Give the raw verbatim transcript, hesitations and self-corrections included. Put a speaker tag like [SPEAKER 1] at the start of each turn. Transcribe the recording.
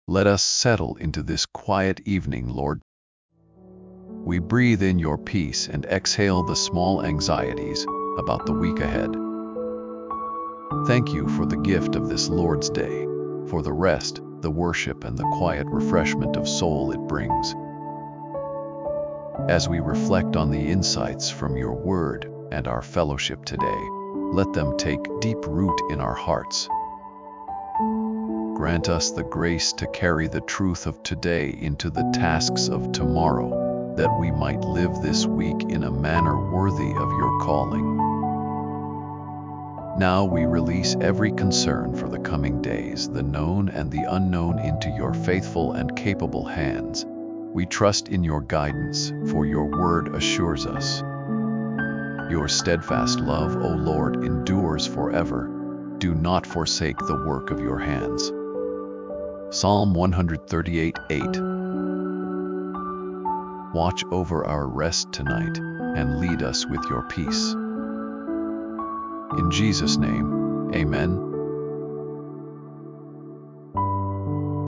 [SPEAKER 1] Let us settle into this quiet evening, Lord. We breathe in your peace and exhale the small anxieties about the week ahead. Thank you for the gift of this Lord's Day, for the rest, the worship, and the quiet refreshment of soul it brings. As we reflect on the insights from your word and our fellowship today, let them take deep root in our hearts. Grant us the grace to carry the truth of today into the tasks of tomorrow, that we might live this week in a manner worthy of your calling. Now we release every concern for the coming days, the known and the unknown, into your faithful and capable hands. We trust in your guidance, for your word assures us. Your steadfast love, O Lord, endures forever. Do not forsake the work of your hands. Psalm one thirty-eight eight. Watch over our rest tonight, and lead us with your peace. In Jesus' name, amen.